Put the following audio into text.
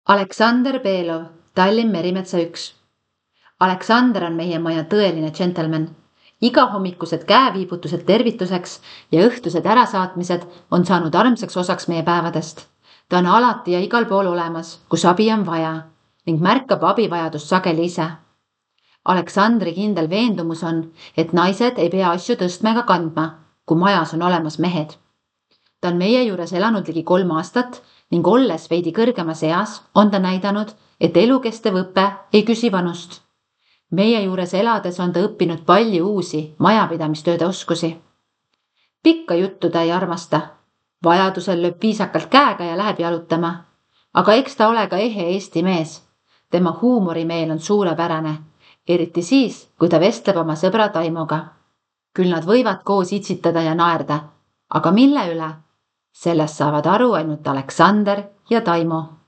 Aleksander Belov, Tallinn Merimetsa 1. Aleksander on meie maja tõeline džentelmen. Igahommikused käeviibutused tervituseks ja õhtused ärasaatmised on saanud armsaks osaks meie päevadest. Ta on alati ja igal pool olemas, kus abi on vaja ning märkab abivajadust sageli ise. Aleksandri kindel veendumus on, et naised ei pea asju tõstma ega kandma, kui majas on olemas mehed. Ta on meie juures elanud ligi 3 aastat ning olles veidi kõrgemas eas, on ta näidanud, et elukestev õpe ei küsi vanust. Meie juures elades on ta õppinud palju uusi majapidamistööde oskusi. Pikka juttu ta ei armasta. Vajadusel lööb viisakalt käega ja läheb jalutama. Aga eks ta ole ka ehe Eesti mees. Tema huumorimeel on suurepärane, eriti siis, kui ta vestleb oma sõbra Taimoga. Küll nad võivad koos itsitada ja naerda, aga mille üle? Sellest saavad aru ainult Aleksander ja Taimo.